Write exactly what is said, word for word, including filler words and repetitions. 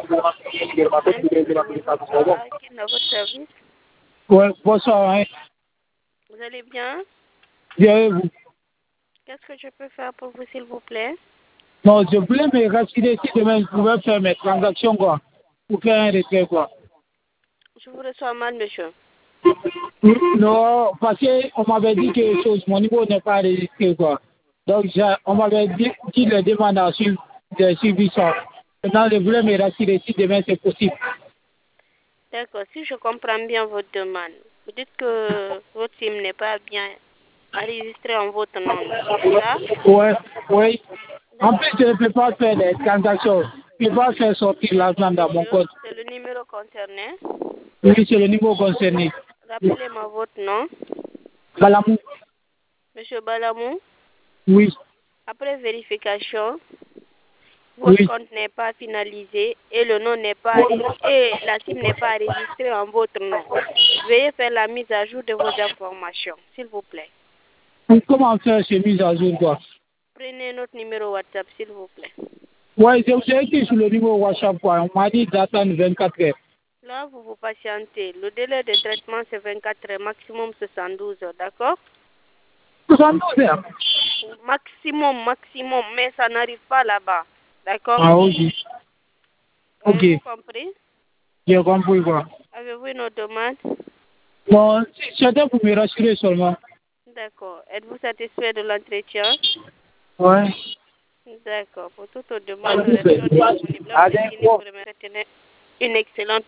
Bonsoir, qui est dans votre service? Ouais, bonsoir. Hein. Vous allez bien? Bien, et vous? Qu'est-ce que je peux faire pour vous, s'il vous plaît? Non, je voulais me rassurer si demain je pouvais faire mes transactions, quoi. Pour faire un retrait, quoi. Je vous reçois mal, monsieur. Non, parce qu'on m'avait dit que chose, mon niveau n'est pas enregistré, quoi. Donc, on m'avait dit, dit les demandes à suivre, de suivre ça. Maintenant, je voulais me rassurer si demain c'est possible. D'accord, si je comprends bien votre demande, vous dites que votre SIM n'est pas bien enregistré en votre nom, c'est ça? Oui, oui. En plus, je ne peux pas faire les transactions. Je ne peux pas faire sortir l'argent dans mon compte. C'est le numéro concerné? Oui, c'est le niveau concerné. Rappelez-moi votre nom. Balamou. Monsieur Balamou? Oui. Après vérification, votre oui. compte n'est pas finalisé et le nom n'est pas et la SIM n'est pas enregistrée en votre nom. Veuillez faire la mise à jour de vos informations, s'il vous plaît. Comment faire cette mise à jour, quoi? Prenez notre numéro WhatsApp, s'il vous plaît. Oui, j'ai été sur le numéro WhatsApp, quoi. On m'a dit d'attendre vingt-quatre heures. Là, vous vous patientez. Le délai de traitement, c'est vingt-quatre heures, maximum soixante-douze heures, d'accord? soixante-douze heures? Maximum, maximum, mais ça n'arrive pas là-bas, d'accord? Ah, ok. Ok. Avez-vous compris? J'ai compris, quoi. Avez-vous une autre demande? Bon, c'était pour me rassurer seulement. D'accord. Êtes-vous satisfait de l'entretien? Ouais. D'accord. Pour toute autre demande, restons disponibles. Merci pour me retenir une excellente